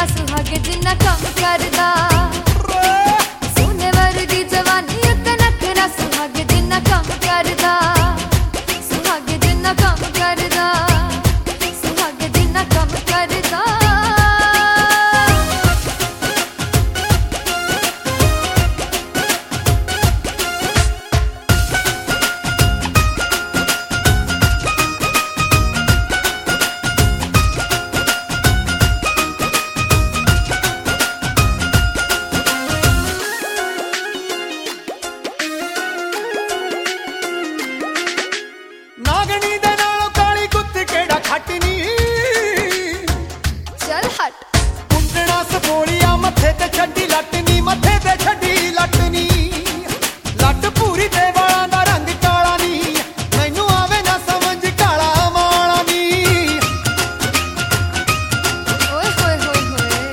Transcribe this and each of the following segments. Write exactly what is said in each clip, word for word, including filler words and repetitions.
नखरा सुहागे जिन्ना कम करदा सोने वर्गी जवानी उत्ते नखरा सुहागे जिन्ना कम करदा सुहागे जिन्ना कम करदा सुहागे जिन्ना कम करदा नागनी दे नालों काली कुत्ती केड़ा खटनी चल हट कुंडना सपोलिया मथे ते छड्डी लटनी मथे ते छड्डी लटनी लट पूरी ते वाला दा रंग काला नी मैनू आवे ना समझ काला माला नी ओए होए होए होए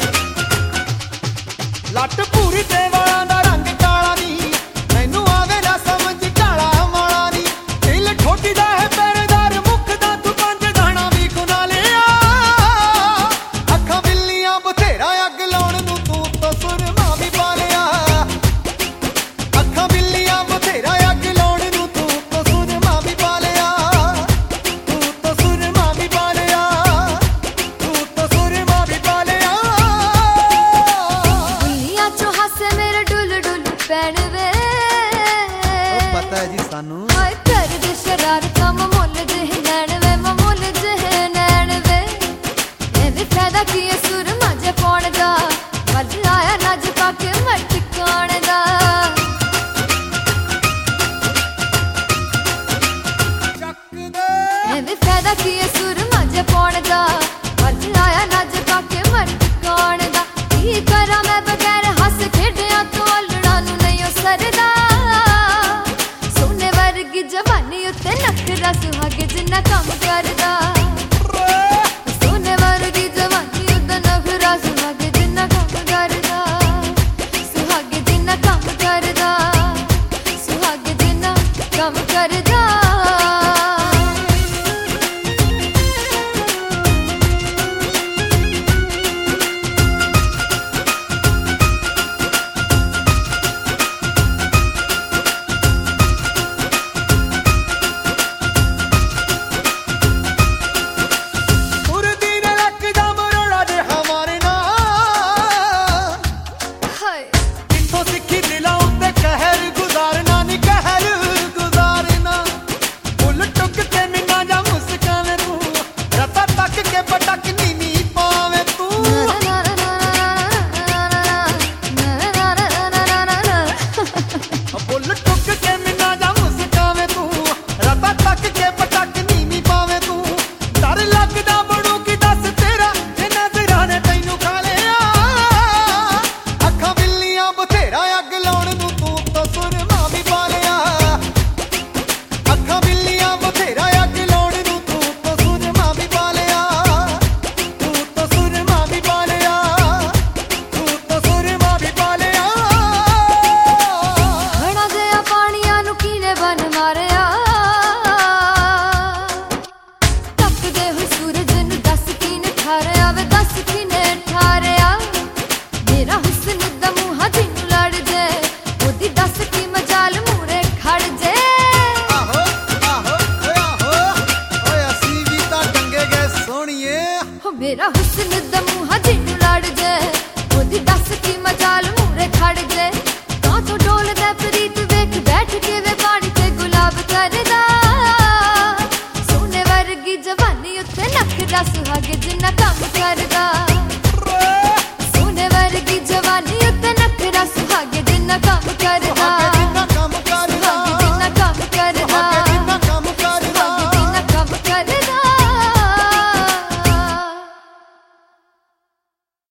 लट पूरी ते वाला दा रंग काला नी मैनू आवे ना समझ काला माला नी दिल ठोटी दा है पैरदार मुकदा तू पंज दाना भी खुना लिया अखां बिल्लियां बथेरा अग लाउण नूं तू तो सुरमा भी पा लिया अखां बिल्लियां बथेरा अग लाउण नूं तू तो सुरमा भी पा लिया तू तो सुरमा भी पा लिया तू तो सुरमा भी पा लिया दुनिया चो हासे मेरे डुल डुल पैण वे पता है जी सानू हाय कर दे शरारतां ममोल जह नैण वे ममोल जह नैण वे एवे फायदा की है सुरमा जे पाउण दा वज आया नज पाके मट काण दा ਚੱਕ ਦੇ एवे फायदा की है सुरमा जे पाउण दा वज आया नज पाके मट काण दा की करा मैं बगैर हस खेडियां तो अल्लड़ा नूं नहीं ओ सरदा सोने वर्गी जवानी उत्ते नखरा सुहागे जिन्ना कम करदा